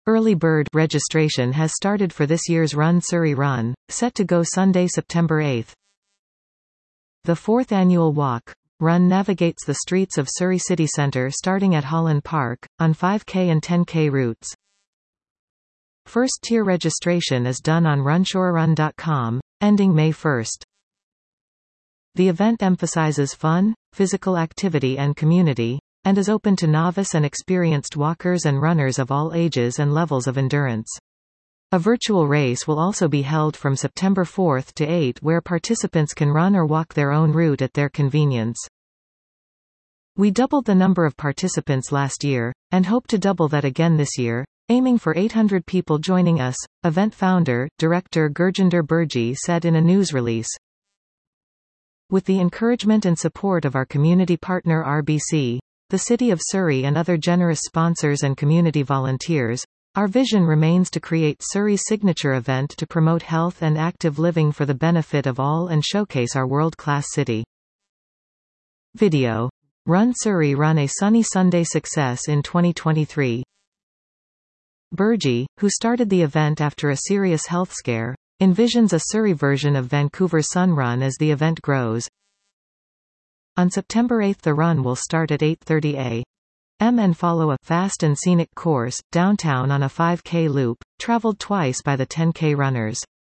Early bird registration has started for this year's Run Surrey Run, set to go Sunday, September 8. The fourth annual Walk Run navigates the streets of Surrey city centre starting at Holland Park, on 5K and 10K routes. First-tier registration is done on runsureyrun.com, ending May 1. The event emphasizes fun, physical activity and community, and is open to novice and experienced walkers and runners of all ages and levels of endurance. A virtual race will also be held from September 4 to 8 where participants can run or walk their own route at their convenience. We doubled the number of participants last year, and hope to double that again this year, aiming for 800 people joining us, event founder, director Gurjinder Burji said in a news release. With the encouragement and support of our community partner RBC, the City of Surrey and other generous sponsors and community volunteers, our vision remains to create Surrey's signature event to promote health and active living for the benefit of all and showcase our world-class city. Video. Run Surrey Run a sunny Sunday success in 2023. Burji, who started the event after a serious health scare, envisions a Surrey version of Vancouver's Sun Run as the event grows. On September 8 the run will start at 8:30 a.m. and follow a fast and scenic course, downtown on a 5K loop, traveled twice by the 10K runners.